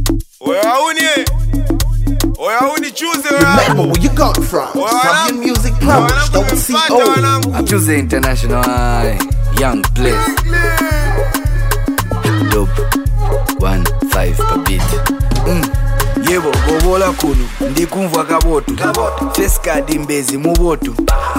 Remember where you got from. Zambian Music Plumbers, .co. I choose the international young place. Dope 1-5 per beat. Yebo gobola kunu ndikumva kabotu Feskadi mbezi mubotu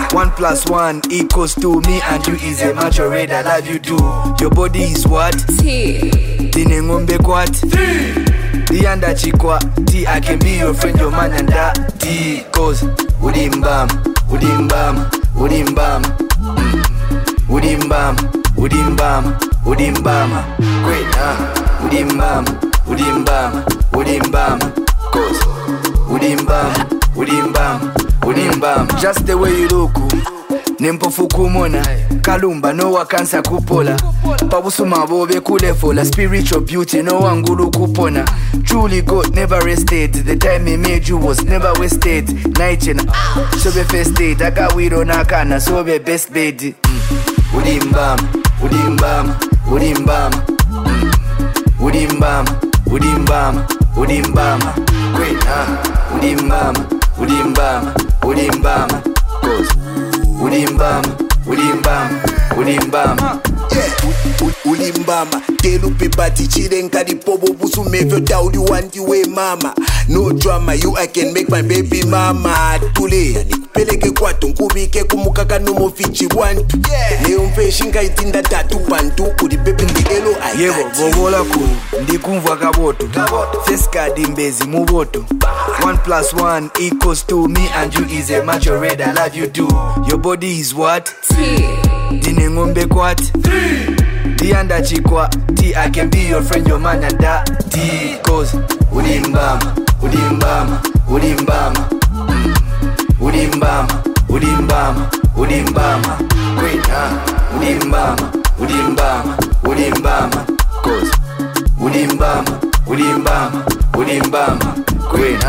1+1 = me and you is a match already. I love you too. Your body is what? Dine ngombe kwat 3 Dianda chikwa T. I can be your friend, your man and that T. Cause Udimbam Udimbam Udimbam Udimbam Udimbam Udimbam Great Udimbam Udimbam Udimbam Cause Udimbam Udimbam Udimbam. Just the way you look Nempofu kumona Kalumba no wakansa kupola Pabusuma bobe kulefola. Spiritual beauty no wangulu kupona. Truly God never rested. The time he made you was never wasted. Nightin sobe fested. Aka wiro nakana sobe best bed. Udimbam Udimbam Udimbam Udimbam Udimbam Udimbam Great Udimbam Udimbam Udimbam Cause Udimbam Udimbam Udimbam Ulimbama telu pipati chirenka di pobo busu mevyo daudi wanti we mama. No drama, you I can make my baby mama. Tule nikupeleke kwatu nkubike kumukaka no mofichi wantu. Leo mfeshinga itinda tatu bantu udi baby ndielo I yebo gobola kunu ndikumva kabotu Feskadi mbezi mubotu 1+1 = me and you is a match already. I love you too. Your body is what? Dine ngombe kwat 3 Dianda chikwa T. I can be your friend, your man and that T. Cause Udimbam Udimbam Udimbam Udimbam Udimbam Udimbam Great Udimbam Udimbam Udimbam Cause Udimbam Udimbam Udimbam Great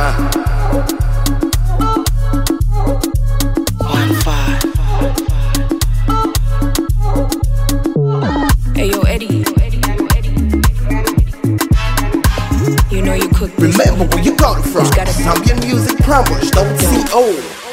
1-5. Ayo Eddie, you know you cook. Remember where you got from. Zambian Music Plumbers, .co.